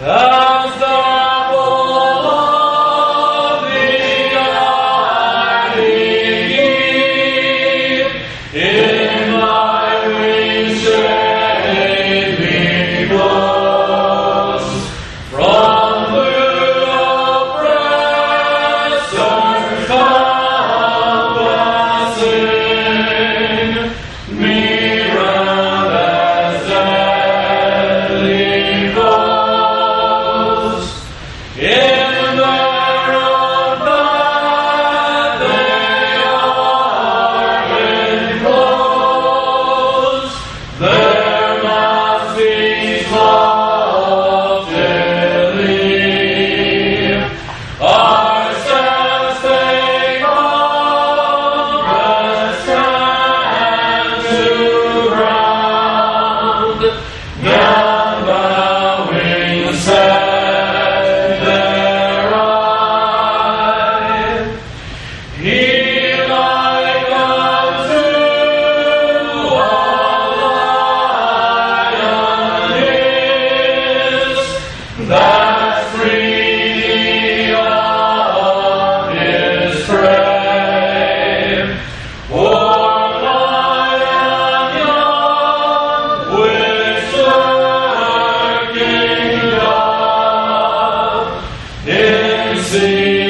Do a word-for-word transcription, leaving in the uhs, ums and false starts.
Unstoppable of the eye, in my wings safely blows, from blue oppressors compassing me round as deadly foes. In their own path they are enclosed, their masterpiece loftily. Our steps they compass and to ground, down bowing set their eye. He like unto a lion is, that free of his prey. Or lion young with lurking dove in sea